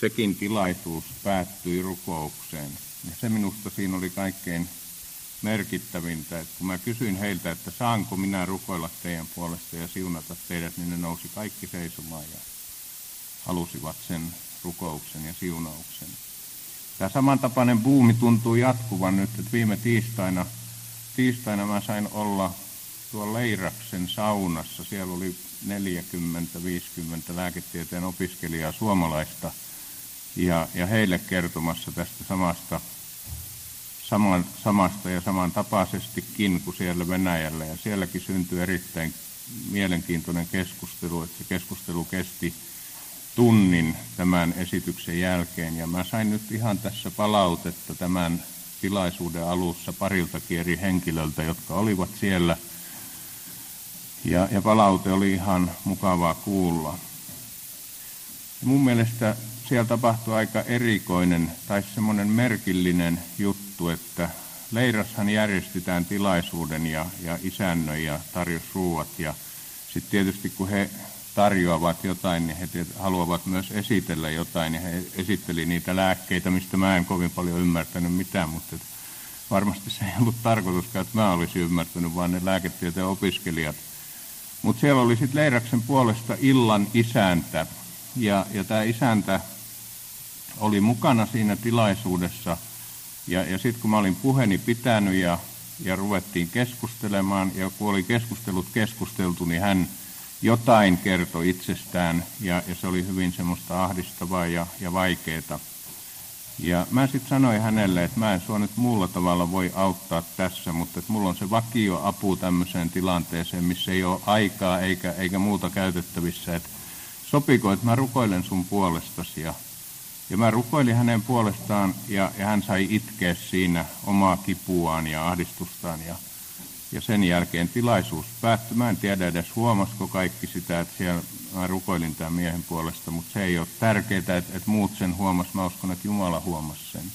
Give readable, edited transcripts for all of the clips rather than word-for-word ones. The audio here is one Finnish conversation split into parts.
sekin tilaisuus päättyi rukoukseen. Ja se minusta siinä oli kaikkein merkittävintä, että kun mä kysyin heiltä, että saanko minä rukoilla teidän puolesta ja siunata teidät, niin ne nousi kaikki seisomaan ja halusivat sen rukouksen ja siunauksen. Tämä samantapainen buumi tuntuu jatkuvan nyt, että viime tiistaina mä sain olla tuolla Leiraksen saunassa. Siellä oli 40-50 lääketieteen opiskelijaa suomalaista ja heille kertomassa tästä samasta ja samantapaisestikin kuin siellä Venäjällä. Ja sielläkin syntyi erittäin mielenkiintoinen keskustelu, että se keskustelu kesti tunnin tämän esityksen jälkeen. Ja mä sain nyt ihan tässä palautetta tämän tilaisuuden alussa pariltakin eri henkilöltä, jotka olivat siellä. Ja palaute oli ihan mukavaa kuulla. Ja mun mielestä siellä tapahtui aika erikoinen tai semmoinen merkillinen juttu, että Leirashan järjestetään tilaisuuden ja isännöi ja tarjosi ruuat. Ja sitten tietysti kun he tarjoavat jotain, niin he haluavat myös esitellä jotain. Ja he esitteli niitä lääkkeitä, mistä mä en kovin paljon ymmärtänyt mitään, mutta varmasti se ei ollut tarkoituskaan, että mä olisin ymmärtänyt, vaan ne lääketieteen opiskelijat. Mutta siellä oli sitten Leiraksen puolesta illan isäntä. Ja tämä isäntä oli mukana siinä tilaisuudessa. Ja sitten kun mä olin puheeni pitänyt ja ruvettiin keskustelemaan, ja kun oli keskustelut keskusteltu, niin hän jotain kertoi itsestään, ja se oli hyvin semmoista ahdistavaa ja vaikeaa. Ja mä sitten sanoin hänelle, että mä en sua nyt muulla tavalla voi auttaa tässä, mutta että mulla on se vakioapu tämmöiseen tilanteeseen, missä ei ole aikaa eikä muuta käytettävissä, että sopiko, että mä rukoilen sun puolestasi. Ja mä rukoilin hänen puolestaan ja hän sai itkeä siinä omaa kipuaan ja ahdistustaan. Ja sen jälkeen tilaisuus päättyi. Mä en tiedä edes huomasiko kaikki sitä, että siellä mä rukoilin tämän miehen puolesta, mutta se ei ole tärkeää, että muut sen huomas. Mä uskon, että Jumala huomasi sen.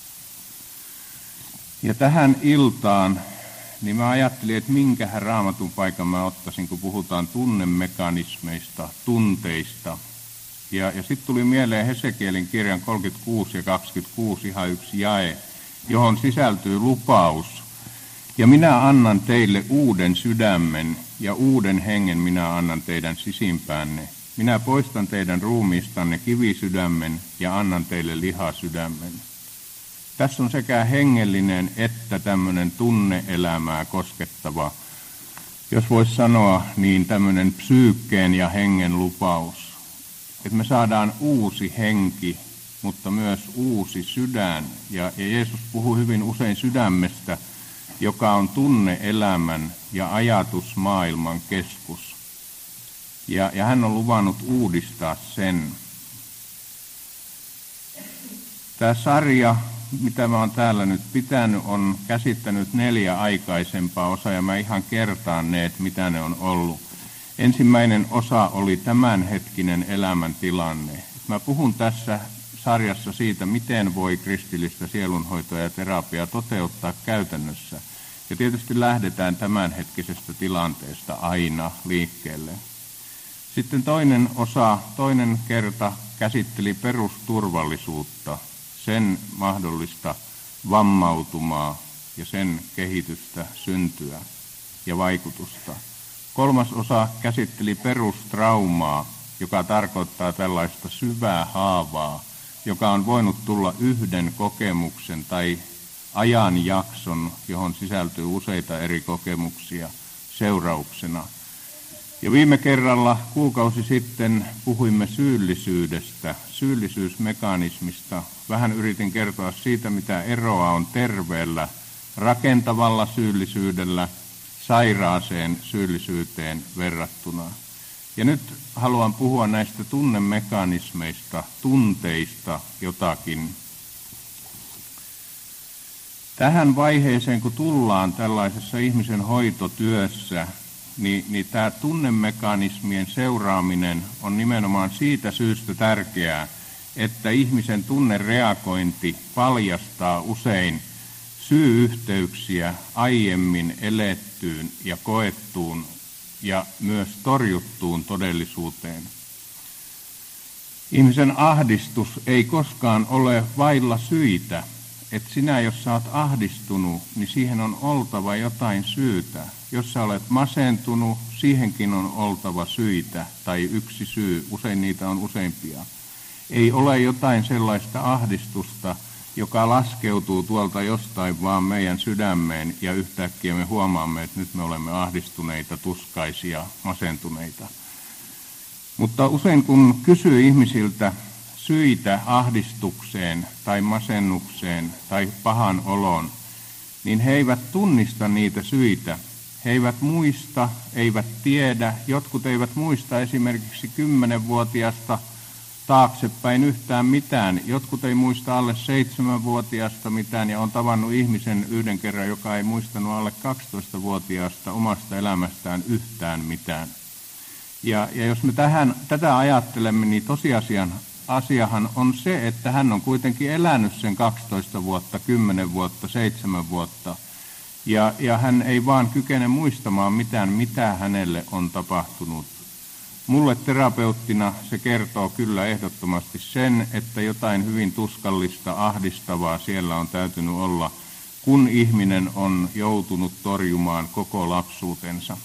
Ja tähän iltaan, niin mä ajattelin, että minkähän raamatun paikan mä ottaisin, kun puhutaan tunnemekanismeista, tunteista. Ja sitten tuli mieleen Hesekielin kirjan 36 ja 26 ihan yksi jae, johon sisältyy lupaus. Ja minä annan teille uuden sydämen ja uuden hengen minä annan teidän sisimpäänne. Minä poistan teidän ruumiistanne kivisydämen ja annan teille lihasydämen. Tässä on sekä hengellinen että tämmöinen tunne-elämää koskettava, jos voisi sanoa, niin tämmöinen psyykkeen ja hengen lupaus. Että me saadaan uusi henki, mutta myös uusi sydän. Ja Jeesus puhuu hyvin usein sydämestä, joka on tunne-elämän ja ajatusmaailman keskus. Ja hän on luvannut uudistaa sen. Tämä sarja, mitä mä oon täällä nyt pitänyt, on käsittänyt 4 aikaisempaa osaa, ja mä ihan kertaan ne, että mitä ne on ollut. Ensimmäinen osa oli tämänhetkinen elämäntilanne. Mä puhun tässä sarjassa siitä, miten voi kristillistä sielunhoitoa ja terapiaa toteuttaa käytännössä. Ja tietysti lähdetään tämänhetkisestä tilanteesta aina liikkeelle. Sitten toinen kerta käsitteli perusturvallisuutta, sen mahdollista vammautumaa ja sen kehitystä, syntyä ja vaikutusta. 3. osa käsitteli perustraumaa, joka tarkoittaa tällaista syvää haavaa, joka on voinut tulla yhden kokemuksen tai ajanjakson, johon sisältyy useita eri kokemuksia seurauksena. Ja viime kerralla kuukausi sitten puhuimme syyllisyydestä, syyllisyysmekanismista. Vähän yritin kertoa siitä, mitä eroa on terveellä, rakentavalla syyllisyydellä sairaaseen syyllisyyteen verrattuna. Ja nyt haluan puhua näistä tunnemekanismeista, tunteista jotakin. Tähän vaiheeseen, kun tullaan tällaisessa ihmisen hoitotyössä, niin tämä tunnemekanismien seuraaminen on nimenomaan siitä syystä tärkeää, että ihmisen tunnereagointi paljastaa usein syy-yhteyksiä aiemmin elettyyn ja koettuun ja myös torjuttuun todellisuuteen. Ihmisen ahdistus ei koskaan ole vailla syitä. Että sinä, jos sä oot ahdistunut, niin siihen on oltava jotain syytä. Jos sä olet masentunut, siihenkin on oltava syitä tai yksi syy. Usein niitä on useampia. Ei ole jotain sellaista ahdistusta, joka laskeutuu tuolta jostain vaan meidän sydämeen ja yhtäkkiä me huomaamme, että nyt me olemme ahdistuneita, tuskaisia, masentuneita. Mutta usein kun kysyy ihmisiltä syitä ahdistukseen tai masennukseen tai pahan oloon, niin he eivät tunnista niitä syitä. He eivät muista, eivät tiedä. Jotkut eivät muista esimerkiksi 10-vuotiaasta taaksepäin yhtään mitään. Jotkut ei muista alle 7-vuotiaasta mitään ja on tavannut ihmisen yhden kerran, joka ei muistanut alle 12-vuotiaasta omasta elämästään yhtään mitään. Ja jos me tätä ajattelemme, niin asiahan on se, että hän on kuitenkin elänyt sen 12 vuotta, 10 vuotta, 7 vuotta. Ja hän ei vaan kykene muistamaan mitään, mitä hänelle on tapahtunut. Mulle terapeuttina se kertoo kyllä ehdottomasti sen, että jotain hyvin tuskallista, ahdistavaa siellä on täytynyt olla, kun ihminen on joutunut torjumaan koko lapsuutensa.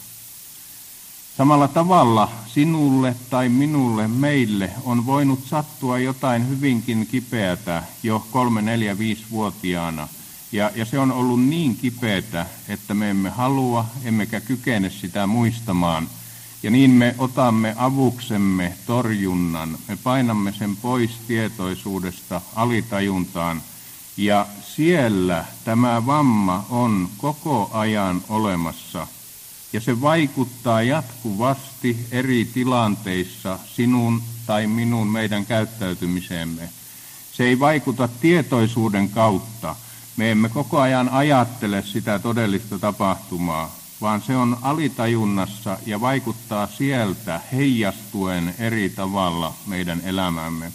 Samalla tavalla sinulle tai minulle, meille on voinut sattua jotain hyvinkin kipeätä jo 3, 4, 5-vuotiaana. Ja se on ollut niin kipeätä, että me emme halua, emmekä kykene sitä muistamaan. Ja niin me otamme avuksemme torjunnan, me painamme sen pois tietoisuudesta alitajuntaan. Ja siellä tämä vamma on koko ajan olemassa. Ja se vaikuttaa jatkuvasti eri tilanteissa sinun tai minun meidän käyttäytymiseemme. Se ei vaikuta tietoisuuden kautta. Me emme koko ajan ajattele sitä todellista tapahtumaa, vaan se on alitajunnassa ja vaikuttaa sieltä heijastuen eri tavalla meidän elämämme.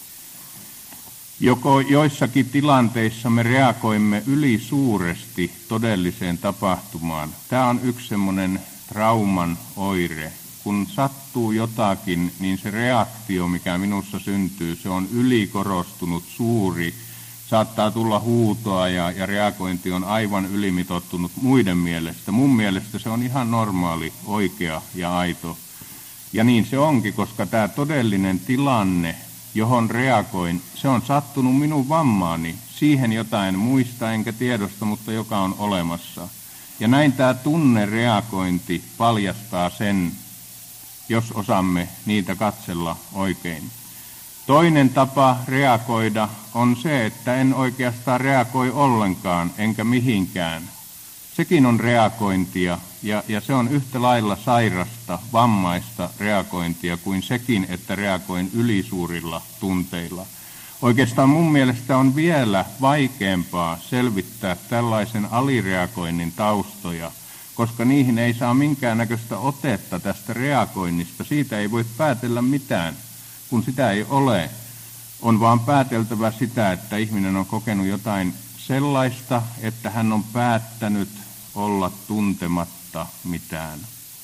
Joko joissakin tilanteissa me reagoimme ylisuuresti todelliseen tapahtumaan. Tämä on yksi semmoinen trauman oire. Kun sattuu jotakin, niin se reaktio, mikä minussa syntyy, se on ylikorostunut, suuri. Saattaa tulla huutoa ja reagointi on aivan ylimitottunut muiden mielestä. Mun mielestä se on ihan normaali, oikea ja aito. Ja niin se onkin, koska tämä todellinen tilanne, johon reagoin, se on sattunut minun vammaani. Siihen jotain muista enkä tiedosta, mutta joka on olemassa. Ja näin tämä tunnereagointi paljastaa sen, jos osaamme niitä katsella oikein. Toinen tapa reagoida on se, että en oikeastaan reagoi ollenkaan enkä mihinkään. Sekin on reagointia ja se on yhtä lailla sairasta, vammaista reagointia kuin sekin, että reagoin ylisuurilla tunteilla. Oikeastaan mun mielestä on vielä vaikeampaa selvittää tällaisen alireagoinnin taustoja, koska niihin ei saa minkäännäköistä otetta tästä reagoinnista. Siitä ei voi päätellä mitään, kun sitä ei ole. On vaan pääteltävä sitä, että ihminen on kokenut jotain sellaista, että hän on päättänyt olla tuntematta mitään.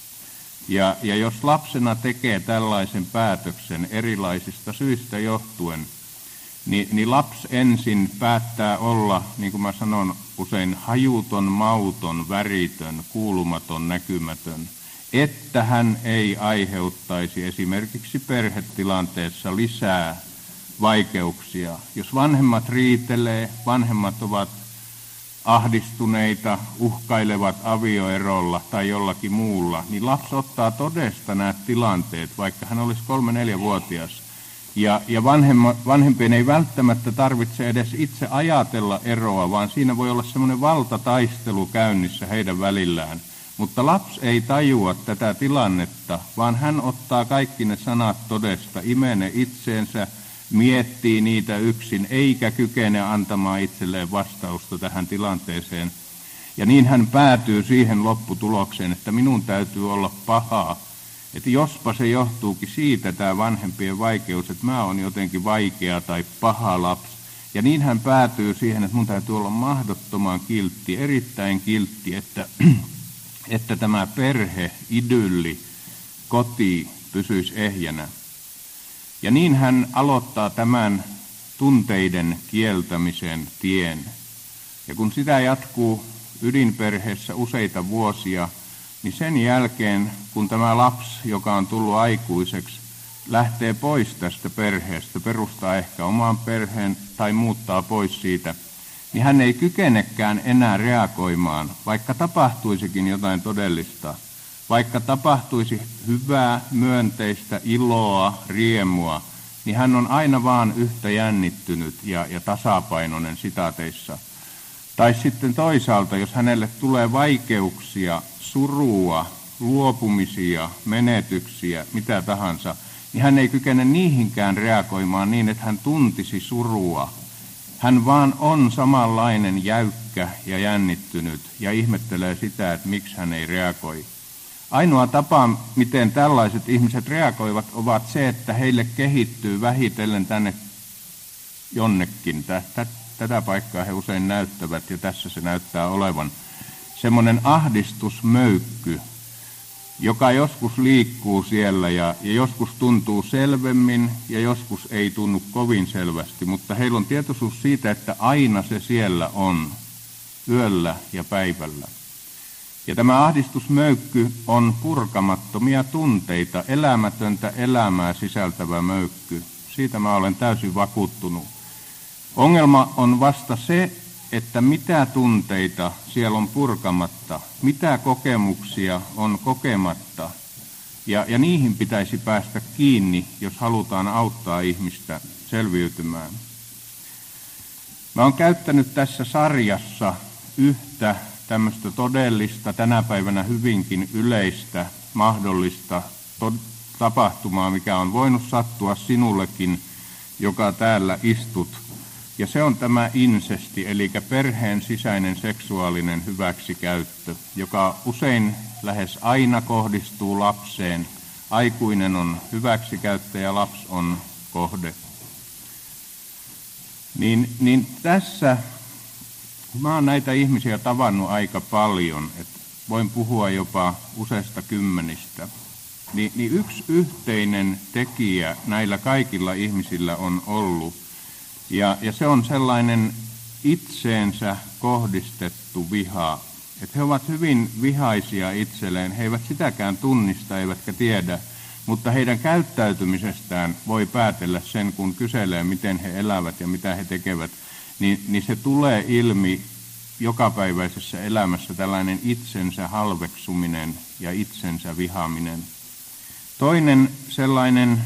Ja jos lapsena tekee tällaisen päätöksen erilaisista syistä johtuen, niin lapsi ensin päättää olla, niin kuin mä sanon usein, hajuton, mauton, väritön, kuulumaton, näkymätön, että hän ei aiheuttaisi esimerkiksi perhetilanteessa lisää vaikeuksia. Jos vanhemmat riitelee, vanhemmat ovat ahdistuneita, uhkailevat avioerolla tai jollakin muulla, niin lapsi ottaa todesta nämä tilanteet, vaikka hän olisi 3-4-vuotias. Ja vanhempien ei välttämättä tarvitse edes itse ajatella eroa, vaan siinä voi olla semmoinen valtataistelu käynnissä heidän välillään. Mutta lapsi ei tajua tätä tilannetta, vaan hän ottaa kaikki ne sanat todesta, imee ne itseensä, miettii niitä yksin, eikä kykene antamaan itselleen vastausta tähän tilanteeseen. Ja niin hän päätyy siihen lopputulokseen, että minun täytyy olla pahaa. Että jospa se johtuukin siitä tämä vanhempien vaikeus, että mä oon jotenkin vaikea tai paha lapsi. Ja niin hän päätyy siihen, että mun täytyy olla mahdottoman kiltti, erittäin kiltti, että tämä perhe, idylli, koti pysyisi ehjänä. Ja niin hän aloittaa tämän tunteiden kieltämisen tien. Ja kun sitä jatkuu ydinperheessä useita vuosia, niin sen jälkeen, kun tämä lapsi, joka on tullut aikuiseksi, lähtee pois tästä perheestä, perustaa ehkä oman perheen tai muuttaa pois siitä, niin hän ei kykenekään enää reagoimaan, vaikka tapahtuisikin jotain todellista, vaikka tapahtuisi hyvää, myönteistä, iloa, riemua, niin hän on aina vaan yhtä jännittynyt ja tasapainoinen sitaateissa. Tai sitten toisaalta, jos hänelle tulee vaikeuksia, surua, luopumisia, menetyksiä, mitä tahansa, niin hän ei kykene niihinkään reagoimaan niin, että hän tuntisi surua. Hän vaan on samanlainen jäykkä ja jännittynyt ja ihmettelee sitä, että miksi hän ei reagoi. Ainoa tapa, miten tällaiset ihmiset reagoivat, ovat se, että heille kehittyy vähitellen tänne jonnekin. Tätä paikkaa he usein näyttävät ja tässä se näyttää olevan. Semmoinen ahdistusmöykky, joka joskus liikkuu siellä ja joskus tuntuu selvemmin ja joskus ei tunnu kovin selvästi, mutta heillä on tietoisuus siitä, että aina se siellä on, yöllä ja päivällä. Ja tämä ahdistusmöykky on purkamattomia tunteita, elämätöntä elämää sisältävä möykky. Siitä mä olen täysin vakuuttunut. Ongelma on vasta se, että mitä tunteita siellä on purkamatta, mitä kokemuksia on kokematta, ja niihin pitäisi päästä kiinni, jos halutaan auttaa ihmistä selviytymään. Mä oon käyttänyt tässä sarjassa yhtä tämmöistä todellista, tänä päivänä hyvinkin yleistä, mahdollista tapahtumaa, mikä on voinut sattua sinullekin, joka täällä istut. Ja se on tämä insesti, eli perheen sisäinen seksuaalinen hyväksikäyttö, joka usein lähes aina kohdistuu lapseen. Aikuinen on hyväksikäyttäjä, lapsi on kohde. Niin tässä mä oon näitä ihmisiä tavannut aika paljon, että voin puhua jopa useista kymmenistä. Niin yksi yhteinen tekijä näillä kaikilla ihmisillä on ollut, ja se on sellainen itseensä kohdistettu viha. Että he ovat hyvin vihaisia itselleen, he eivät sitäkään tunnista eivätkä tiedä, mutta heidän käyttäytymisestään voi päätellä sen, kun kyselee, miten he elävät ja mitä he tekevät, niin se tulee ilmi jokapäiväisessä elämässä tällainen itsensä halveksuminen ja itsensä vihaaminen. Toinen sellainen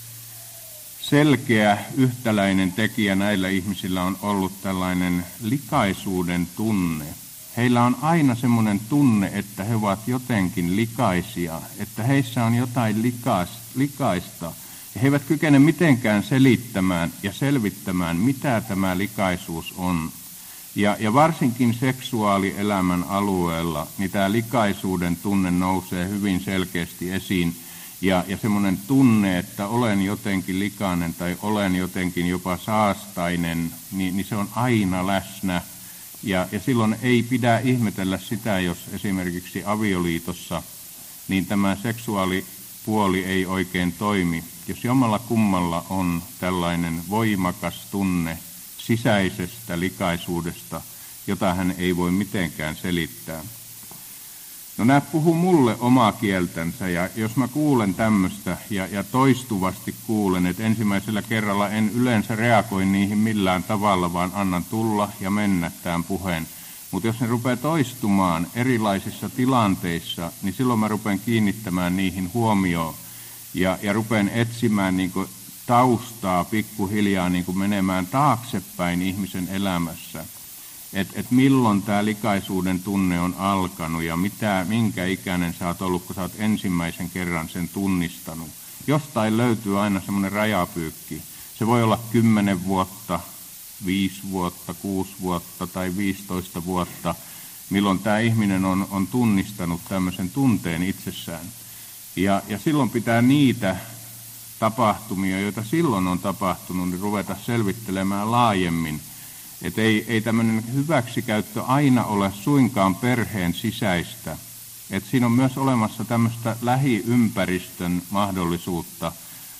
selkeä yhtäläinen tekijä näillä ihmisillä on ollut tällainen likaisuuden tunne. Heillä on aina semmoinen tunne, että he ovat jotenkin likaisia, että heissä on jotain likaista. He eivät kykene mitenkään selittämään ja selvittämään, mitä tämä likaisuus on. Ja varsinkin seksuaalielämän alueella niin tämä likaisuuden tunne nousee hyvin selkeästi esiin. Ja semmoinen tunne, että olen jotenkin likainen tai olen jotenkin jopa saastainen, niin se on aina läsnä. Ja silloin ei pidä ihmetellä sitä, jos esimerkiksi avioliitossa niin tämä seksuaalipuoli ei oikein toimi. Jos jommalla kummalla on tällainen voimakas tunne sisäisestä likaisuudesta, jota hän ei voi mitenkään selittää. No nämä puhuu mulle omaa kieltänsä, ja jos mä kuulen tämmöistä ja toistuvasti kuulen, että ensimmäisellä kerralla en yleensä reagoi niihin millään tavalla, vaan annan tulla ja mennä tämän puheen. Mutta jos ne rupeaa toistumaan erilaisissa tilanteissa, niin silloin mä rupean kiinnittämään niihin huomioon ja rupean etsimään niin kuin taustaa pikkuhiljaa niin kuin menemään taaksepäin ihmisen elämässä. Että milloin tämä likaisuuden tunne on alkanut ja minkä ikäinen sä oot ollut, kun sä oot ensimmäisen kerran sen tunnistanut. Jostain löytyy aina semmoinen rajapyykki. Se voi olla 10 vuotta, 5 vuotta, 6 vuotta tai 15 vuotta, milloin tämä ihminen on tunnistanut tämmöisen tunteen itsessään. Ja silloin pitää niitä tapahtumia, joita silloin on tapahtunut, niin ruveta selvittelemään laajemmin. Että ei tämmöinen hyväksikäyttö aina ole suinkaan perheen sisäistä. Että siinä on myös olemassa tämmöistä lähiympäristön mahdollisuutta.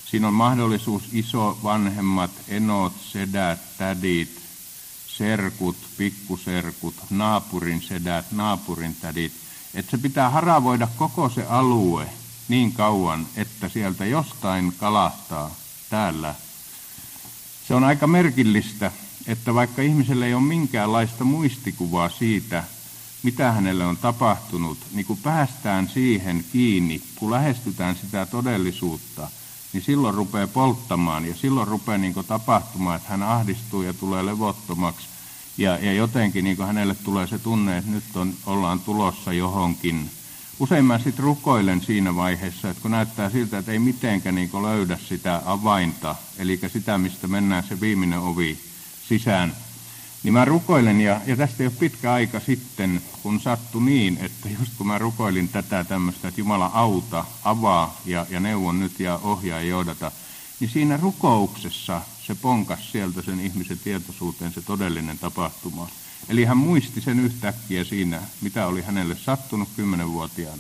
Siinä on mahdollisuus isovanhemmat, enot, sedät, tädit, serkut, pikkuserkut, naapurin sedät, naapurin tädit. Että se pitää haravoida koko se alue niin kauan, että sieltä jostain kalahtaa täällä. Se on aika merkillistä, että vaikka ihmiselle ei ole minkäänlaista muistikuvaa siitä, mitä hänelle on tapahtunut, niin kun päästään siihen kiinni, kun lähestytään sitä todellisuutta, niin silloin rupeaa polttamaan ja silloin rupeaa niin tapahtumaan, että hän ahdistuu ja tulee levottomaksi. Ja jotenkin niin hänelle tulee se tunne, että nyt ollaan tulossa johonkin. Usein mä sitten rukoilen siinä vaiheessa, että kun näyttää siltä, että ei mitenkään niin löydä sitä avainta, eli sitä, mistä mennään se viimeinen ovi sisään, niin mä rukoilen, ja tästä ei ole pitkä aika sitten, kun sattui niin, että just kun mä rukoilin tätä tämmöistä, että Jumala auta, avaa ja neuvon nyt ja ohjaa ja johdata, niin siinä rukouksessa se ponkas sieltä sen ihmisen tietoisuuteen se todellinen tapahtuma. Eli hän muisti sen yhtäkkiä siinä, mitä oli hänelle sattunut 10-vuotiaana.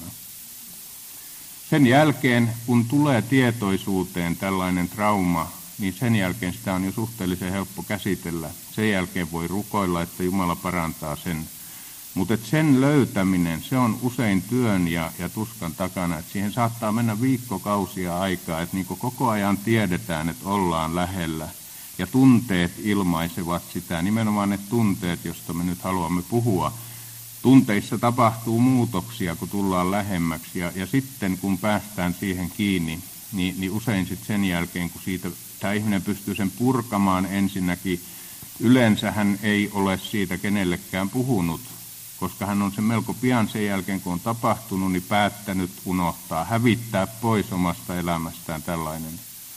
Sen jälkeen, kun tulee tietoisuuteen tällainen trauma, niin sen jälkeen sitä on jo suhteellisen helppo käsitellä. Sen jälkeen voi rukoilla, että Jumala parantaa sen. Mutta sen löytäminen, se on usein työn ja tuskan takana. Et siihen saattaa mennä viikkokausia aikaa, että niin koko ajan tiedetään, että ollaan lähellä. Ja tunteet ilmaisevat sitä, nimenomaan ne tunteet, joista me nyt haluamme puhua. Tunteissa tapahtuu muutoksia, kun tullaan lähemmäksi. Ja sitten kun päästään siihen kiinni, niin usein sitten sen jälkeen, kun siitä tämä ihminen pystyy sen purkamaan ensinnäkin, yleensä hän ei ole siitä kenellekään puhunut, koska hän on sen melko pian sen jälkeen, kun on tapahtunut, niin päättänyt unohtaa, hävittää pois omasta elämästään tällainen.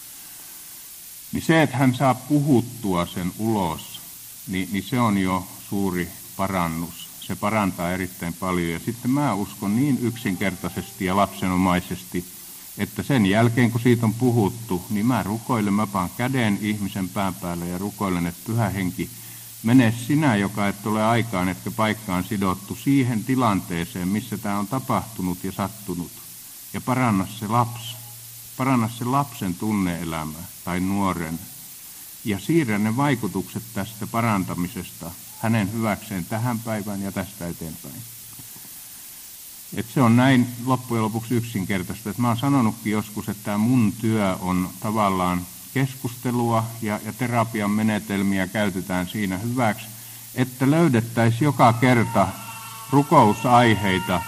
Niin se, että hän saa puhuttua sen ulos, niin se on jo suuri parannus. Se parantaa erittäin paljon. Ja sitten mä uskon niin yksinkertaisesti ja lapsenomaisesti, että sen jälkeen, kun siitä on puhuttu, niin mä rukoilen, mä paan käden ihmisen pään päälle ja rukoilen, että Pyhä Henki, mene sinä, joka et ole aikaan, etkä paikkaan sidottu siihen tilanteeseen, missä tämä on tapahtunut ja sattunut. Ja paranna se lapsi. Paranna se lapsen tunne-elämä tai nuoren. Ja siirrä ne vaikutukset tästä parantamisesta hänen hyväkseen tähän päivään ja tästä eteenpäin. Että se on näin loppujen lopuksi yksinkertaista. Että mä oon sanonutkin joskus, että tämä mun työ on tavallaan keskustelua ja terapian menetelmiä käytetään siinä hyväksi, että löydettäisiin joka kerta rukousaiheita.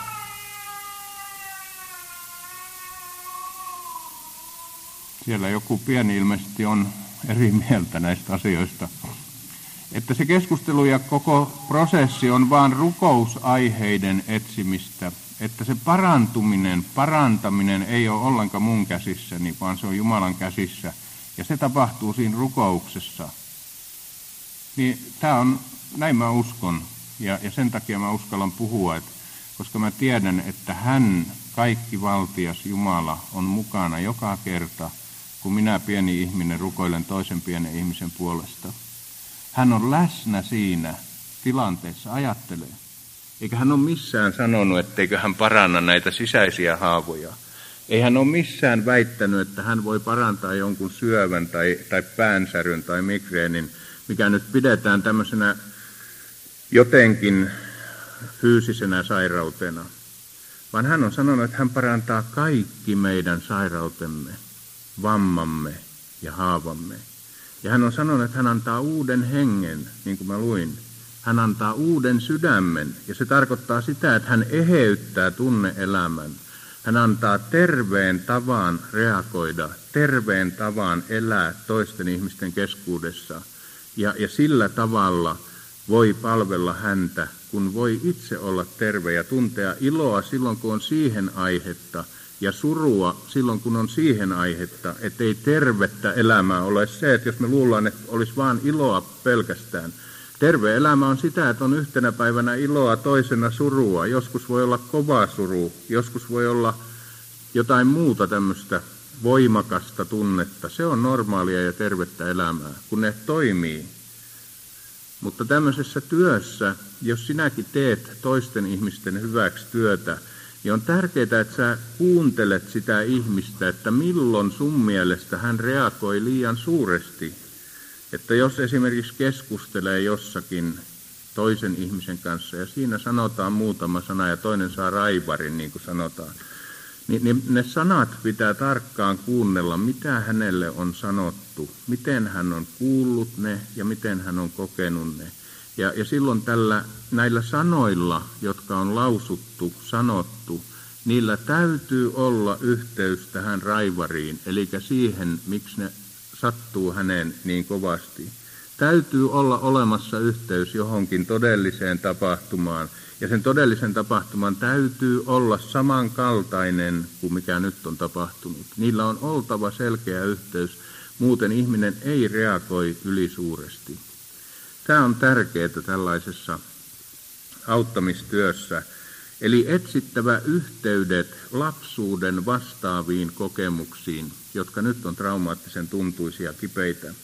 Siellä joku pieni ilmeisesti on eri mieltä näistä asioista. Että se keskustelu ja koko prosessi on vaan rukousaiheiden etsimistä. Että se parantaminen ei ole ollenkaan mun käsissäni, vaan se on Jumalan käsissä. Ja se tapahtuu siinä rukouksessa. Niin tämä on, näin mä uskon. Ja sen takia mä uskallan puhua, koska mä tiedän, että hän, kaikki valtias Jumala, on mukana joka kerta, kun minä pieni ihminen rukoilen toisen pienen ihmisen puolesta. Hän on läsnä siinä tilanteessa, ajattelee. Eikä hän ole missään sanonut, etteikö hän paranna näitä sisäisiä haavoja. Ei hän ole missään väittänyt, että hän voi parantaa jonkun syövän tai päänsäryn tai migreenin, mikä nyt pidetään tämmöisenä jotenkin fyysisenä sairautena. Vaan hän on sanonut, että hän parantaa kaikki meidän sairautemme, vammamme ja haavamme. Ja hän on sanonut, että hän antaa uuden hengen, niin kuin mä luin. Hän antaa uuden sydämen, ja se tarkoittaa sitä, että hän eheyttää tunne-elämän. Hän antaa terveen tavan reagoida, terveen tavan elää toisten ihmisten keskuudessa. Ja sillä tavalla voi palvella häntä, kun voi itse olla terve ja tuntea iloa silloin, kun on siihen aihetta, ja surua silloin, kun on siihen aihetta, ettei tervettä elämää ole se, että jos me luullaan, että olisi vain iloa pelkästään. Terve elämä on sitä, että on yhtenä päivänä iloa, toisena surua. Joskus voi olla kova suru, joskus voi olla jotain muuta tämmöistä voimakasta tunnetta. Se on normaalia ja tervettä elämää, kun ne toimii. Mutta tämmöisessä työssä, jos sinäkin teet toisten ihmisten hyväksi työtä, niin on tärkeää, että sä kuuntelet sitä ihmistä, että milloin sun mielestä hän reagoi liian suuresti. Että jos esimerkiksi keskustelee jossakin toisen ihmisen kanssa ja siinä sanotaan muutama sana ja toinen saa raivarin, niin kuin sanotaan, niin ne sanat pitää tarkkaan kuunnella, mitä hänelle on sanottu, miten hän on kuullut ne ja miten hän on kokenut ne. Ja silloin näillä sanoilla, jotka on lausuttu, sanottu, niillä täytyy olla yhteys tähän raivariin, eli siihen, miksi ne sattuu häneen niin kovasti. Täytyy olla olemassa yhteys johonkin todelliseen tapahtumaan, ja sen todellisen tapahtuman täytyy olla samankaltainen kuin mikä nyt on tapahtunut. Niillä on oltava selkeä yhteys, muuten ihminen ei reagoi ylisuuresti. Tämä on tärkeää tällaisessa auttamistyössä, eli etsittävä yhteydet lapsuuden vastaaviin kokemuksiin, jotka nyt on traumaattisen tuntuisia, kipeitä.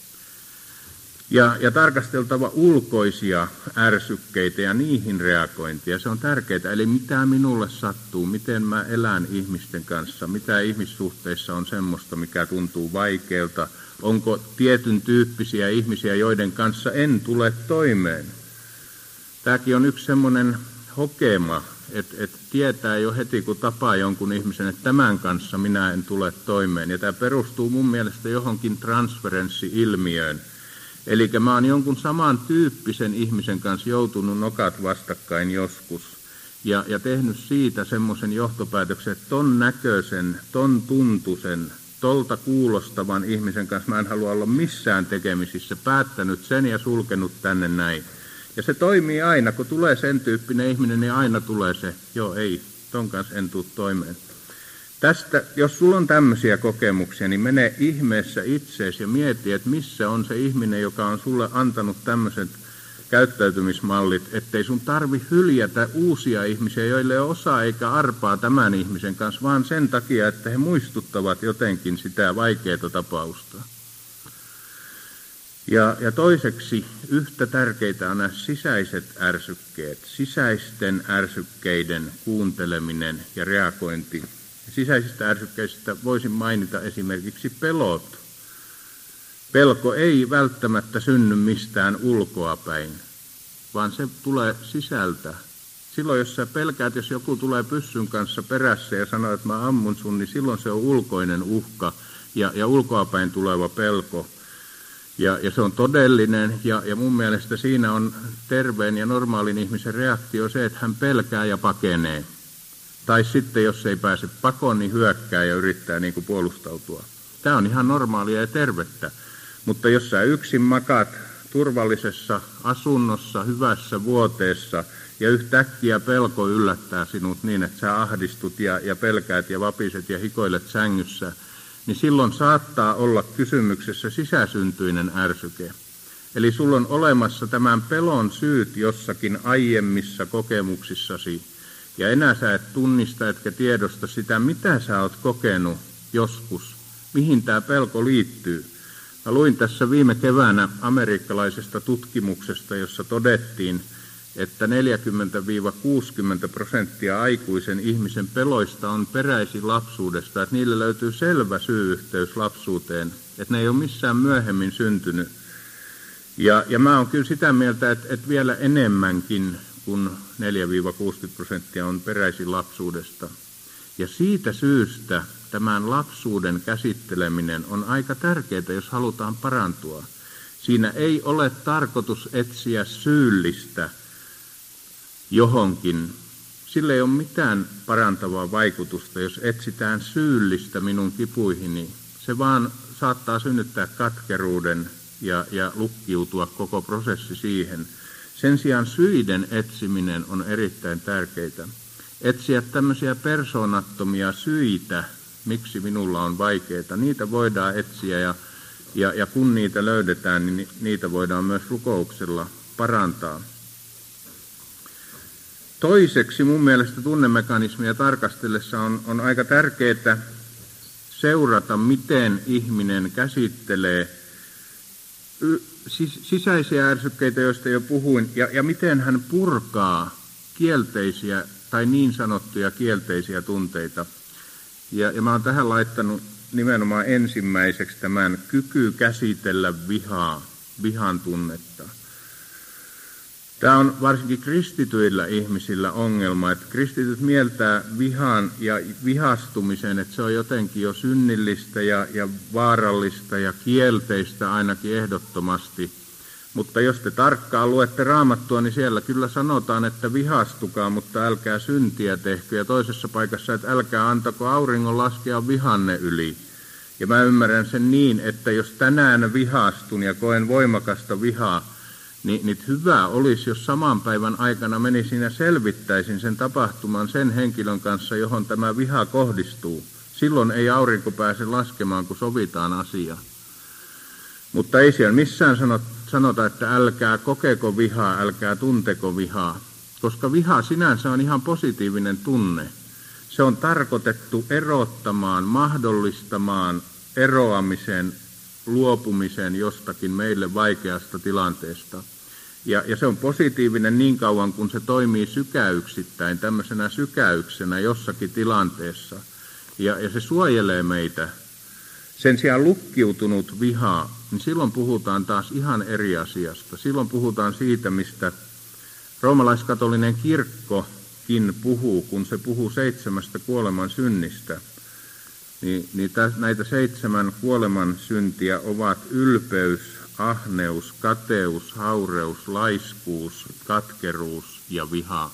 Ja tarkasteltava ulkoisia ärsykkeitä ja niihin reagointia. Se on tärkeää, eli mitä minulle sattuu, miten mä elän ihmisten kanssa, mitä ihmissuhteissa on semmoista, mikä tuntuu vaikealta, onko tietyn tyyppisiä ihmisiä, joiden kanssa en tule toimeen. Tämäkin on yksi semmoinen hokema, että tietää jo heti, kun tapaa jonkun ihmisen, että tämän kanssa minä en tule toimeen. Ja tämä perustuu mun mielestä johonkin transferenssi-ilmiöön. Eli mä oon jonkun samantyyppisen ihmisen kanssa joutunut nokat vastakkain joskus ja tehnyt siitä semmoisen johtopäätöksen, että ton näköisen, ton tuntuisen, tolta kuulostavan ihmisen kanssa mä en halua olla missään tekemisissä, päättänyt sen ja sulkenut tänne näin. Ja se toimii aina, kun tulee sen tyyppinen ihminen, niin aina tulee se, joo ei, ton kanssa en tule toimeen. Tästä, jos sulla on tämmöisiä kokemuksia, niin mene ihmeessä itseesi ja mieti, että missä on se ihminen, joka on sulle antanut tämmöiset käyttäytymismallit, ettei sun tarvi hyljätä uusia ihmisiä, joille ei ole osaa eikä arpaa tämän ihmisen kanssa, vaan sen takia, että he muistuttavat jotenkin sitä vaikeaa tapausta. Ja toiseksi yhtä tärkeitä on nämä sisäiset ärsykkeet, sisäisten ärsykkeiden kuunteleminen ja reagointi. Sisäisistä ärsykkeistä voisin mainita esimerkiksi pelot. Pelko ei välttämättä synny mistään ulkoapäin, vaan se tulee sisältä. Silloin jos sä pelkäät, jos joku tulee pyssyn kanssa perässä ja sanoo, että mä ammun sun, niin silloin se on ulkoinen uhka ja ulkoapäin tuleva pelko. Ja se on todellinen ja mun mielestä siinä on terveen ja normaalin ihmisen reaktio se, että hän pelkää ja pakenee. Tai sitten, jos ei pääse pakoon, niin hyökkää ja yrittää niin kuin puolustautua. Tämä on ihan normaalia ja tervettä. Mutta jos sä yksin makaat turvallisessa asunnossa, hyvässä vuoteessa, ja yhtäkkiä pelko yllättää sinut niin, että sä ahdistut ja pelkäät ja vapiset ja hikoilet sängyssä, niin silloin saattaa olla kysymyksessä sisäsyntyinen ärsyke. Eli sulla on olemassa tämän pelon syyt jossakin aiemmissa kokemuksissasi, ja enää sä et tunnista etkä tiedosta sitä, mitä sä oot kokenut joskus, mihin tämä pelko liittyy. Mä luin tässä viime keväänä amerikkalaisesta tutkimuksesta, jossa todettiin, että 40–60% aikuisen ihmisen peloista on peräisin lapsuudesta, että niille löytyy selvä syy-yhteys lapsuuteen, että ne ei ole missään myöhemmin syntynyt. Ja mä oon kyllä sitä mieltä, että vielä enemmänkin kuin 4–60% on peräisin lapsuudesta. Ja siitä syystä tämän lapsuuden käsitteleminen on aika tärkeää, jos halutaan parantua. Siinä ei ole tarkoitus etsiä syyllistä johonkin. Sillä ei ole mitään parantavaa vaikutusta, jos etsitään syyllistä minun kipuihini. Se vaan saattaa synnyttää katkeruuden ja lukkiutua koko prosessi siihen. Sen sijaan syiden etsiminen on erittäin tärkeää. Etsiä tämmöisiä persoonattomia syitä, miksi minulla on vaikeaa. Niitä voidaan etsiä ja kun niitä löydetään, niin niitä voidaan myös rukouksella parantaa. Toiseksi mun mielestä tunnemekanismia tarkastellessa on aika tärkeää seurata, miten ihminen käsittelee sisäisiä ärsykkeitä, joista jo puhuin, ja miten hän purkaa kielteisiä tai niin sanottuja kielteisiä tunteita. Ja mä oon tähän laittanut nimenomaan ensimmäiseksi tämän kyky käsitellä vihan tunnetta. Tämä on varsinkin kristityillä ihmisillä ongelma, että kristityt mieltää vihan ja vihastumisen, että se on jotenkin jo synnillistä ja vaarallista ja kielteistä ainakin ehdottomasti. Mutta jos te tarkkaan luette Raamattua, niin siellä kyllä sanotaan, että vihastukaa, mutta älkää syntiä tehkö. Ja toisessa paikassa, että älkää antako auringon laskea vihanne yli. Ja mä ymmärrän sen niin, että jos tänään vihastun ja koen voimakasta vihaa, niin hyvä olisi, jos saman päivän aikana menisin ja selvittäisin sen tapahtuman sen henkilön kanssa, johon tämä viha kohdistuu. Silloin ei aurinko pääse laskemaan, kun sovitaan asiaa. Mutta ei siellä missään sanota, että älkää kokeko vihaa, älkää tunteko vihaa, koska viha sinänsä on ihan positiivinen tunne. Se on tarkoitettu erottamaan, mahdollistamaan eroamisen, luopumisen jostakin meille vaikeasta tilanteesta. Ja se on positiivinen niin kauan, kun se toimii sykäyksittäin, tämmöisenä sykäyksenä jossakin tilanteessa. Ja se suojelee meitä. Sen sijaan lukkiutunut viha, niin silloin puhutaan taas ihan eri asiasta. Silloin puhutaan siitä, mistä roomalaiskatolinen kirkkokin puhuu, kun se puhuu 7 kuoleman synnistä. Niin näitä 7 kuoleman syntiä ovat ylpeys, ahneus, kateus, haureus, laiskuus, katkeruus ja viha.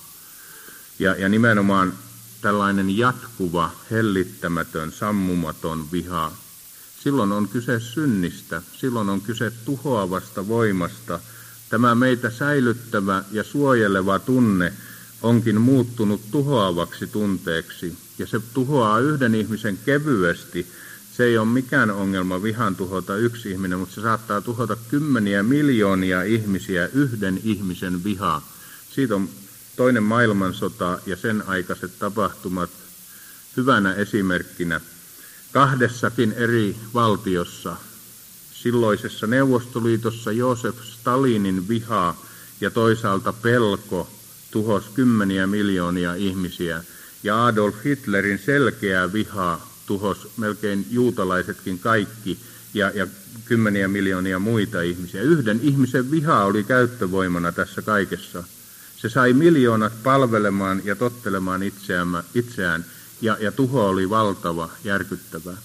Ja nimenomaan tällainen jatkuva, hellittämätön, sammumaton viha. Silloin on kyse synnistä, silloin on kyse tuhoavasta voimasta. Tämä meitä säilyttävä ja suojeleva tunne onkin muuttunut tuhoavaksi tunteeksi. Ja se tuhoaa yhden ihmisen kevyesti. Se ei ole mikään ongelma vihan tuhota yksi ihminen, mutta se saattaa tuhota 10 miljoonia ihmisiä yhden ihmisen viha. Siitä on toinen maailmansota ja sen aikaiset tapahtumat hyvänä esimerkkinä. 2 eri valtiossa, silloisessa Neuvostoliitossa Joosef Stalinin viha ja toisaalta pelko tuhosi 10 miljoonia ihmisiä. Ja Adolf Hitlerin selkeä viha tuhosi melkein juutalaisetkin kaikki ja 10 miljoonia muita ihmisiä. Yhden ihmisen viha oli käyttövoimana tässä kaikessa. Se sai miljoonat palvelemaan ja tottelemaan itseään ja tuho oli valtava, järkyttävä.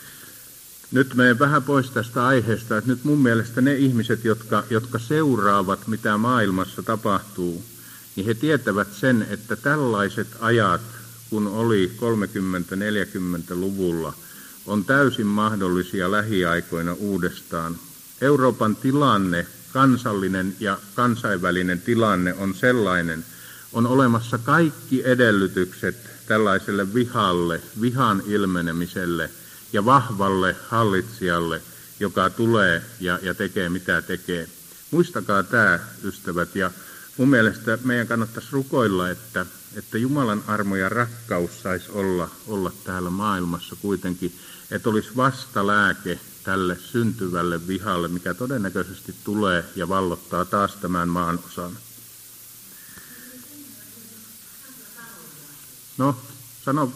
Nyt menen vähän pois tästä aiheesta, että nyt mun mielestä ne ihmiset, jotka seuraavat, mitä maailmassa tapahtuu, niin he tietävät sen, että tällaiset ajat, kun oli 30-40-luvulla, on täysin mahdollisia lähiaikoina uudestaan. Euroopan tilanne, kansallinen ja kansainvälinen tilanne on sellainen, on olemassa kaikki edellytykset tällaiselle vihalle, vihan ilmenemiselle ja vahvalle hallitsijalle, joka tulee ja tekee mitä tekee. Muistakaa tämä, ystävät, ja mun mielestä meidän kannattaisi rukoilla, että Jumalan armo ja rakkaus saisi olla täällä maailmassa kuitenkin, että olisi vastalääke tälle syntyvälle vihalle, mikä todennäköisesti tulee ja vallottaa taas tämän maan osan. No, sano.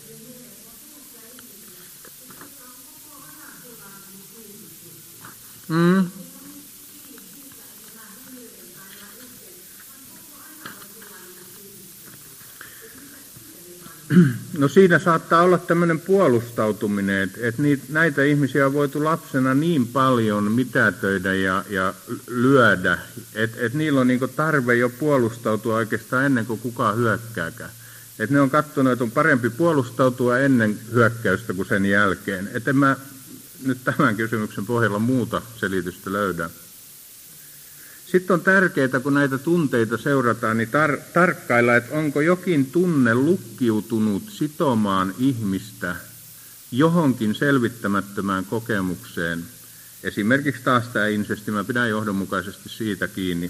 No siinä saattaa olla tämmöinen puolustautuminen, että näitä ihmisiä on voitu lapsena niin paljon mitätöidä ja lyödä, että niillä on niinku tarve jo puolustautua oikeastaan ennen kuin kukaan hyökkääkään. Että ne on katsonut, että on parempi puolustautua ennen hyökkäystä kuin sen jälkeen. Että en mä nyt tämän kysymyksen pohjalla muuta selitystä löydä. Sitten on tärkeää, kun näitä tunteita seurataan, niin tarkkailla, että onko jokin tunne lukkiutunut sitomaan ihmistä johonkin selvittämättömään kokemukseen. Esimerkiksi taas tämä insesti, mä pidän johdonmukaisesti siitä kiinni.